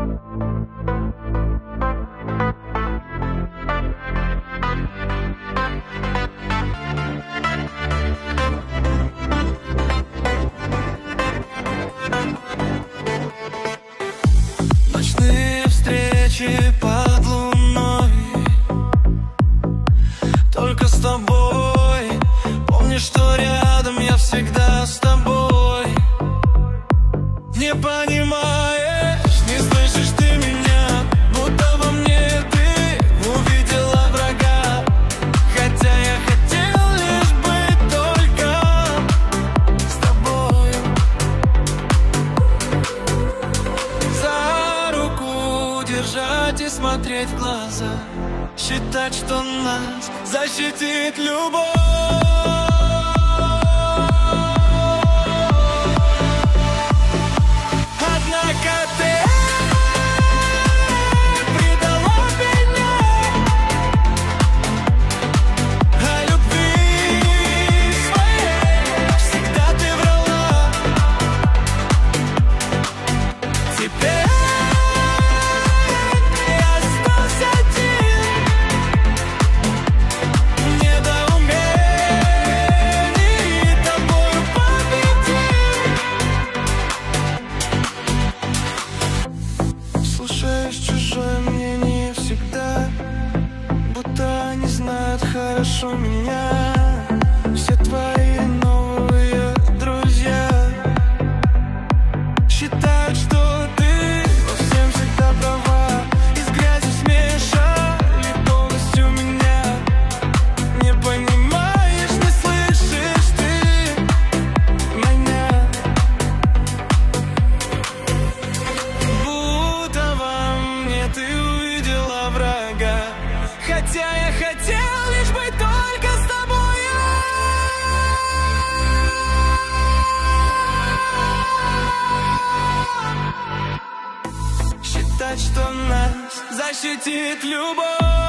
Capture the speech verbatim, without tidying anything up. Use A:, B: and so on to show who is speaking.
A: Ночные встречи под луной, только с тобой. Помни, что рядом я всегда с тобой. Не понимаешь, не слышишь ты меня, будто во мне ты увидела врага. Хотя я хотел лишь быть только с тобой. За руку держать и смотреть в глаза, считать, что нас защитит любовь. Слушаешь чужое мнение всегда, будто они знают хорошо меня. Все твои новые друзья считают, что ты во всем всегда права. Из грязи смешали полностью меня. Не понимаешь, не слышишь ты меня. Будто во мне ты увидела врага. Хотя я хотел лишь быть только с тобой. Считать, что нас защитит любовь.